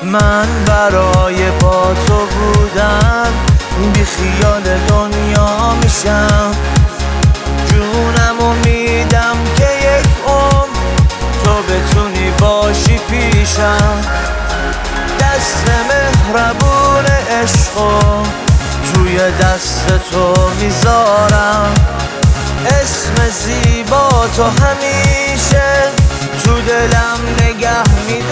من برای با تو بودن بی خیال دنیا میشم، جونمو میدم که یک عمر تو بتونی باشی پیشم. دست مهربون عشقو توی دست تو میذارم، اسم زیبا تو همیشه تو دلم نگه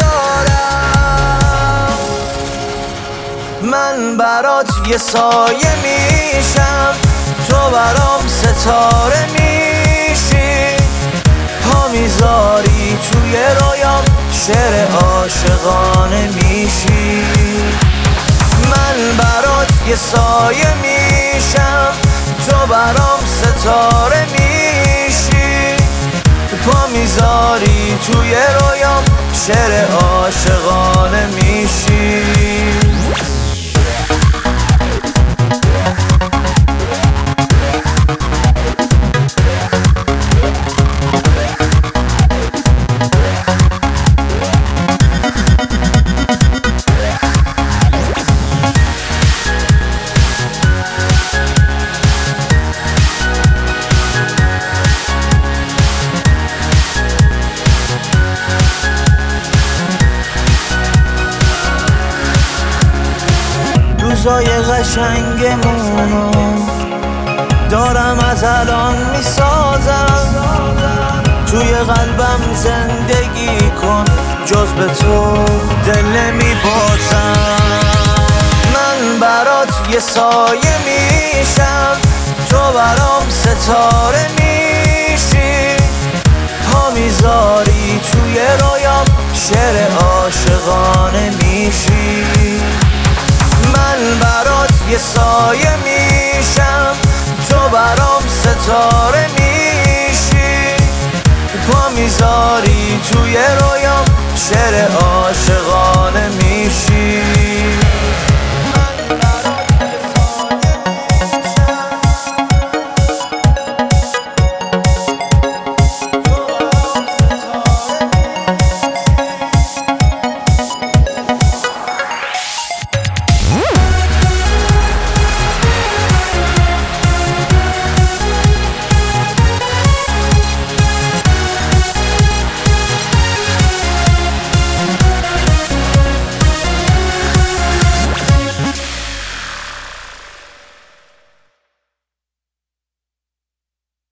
میدارم. من برات یه سایه میشم، تو برام ستاره میشی، پا میذاری توی رویام شعر عاشقانه میشی. من برات یه سایه میشم، تو برام ستاره میشی، پا میذاری توی رویام شعر عاشقانه میشی. روزای قشنگمونو دارم از الان میسازم، توی قلبم زندگی کن، جز به تو دل نمیبازم. من برات یه سایه میشم، تو برام ستاره میشی، پا میذاری توی رویام شعر عاشقانه میشی. من برات یه سایه میشم، تو برام ستاره میشی، پا میذاری توی رویام شعر عاشقانه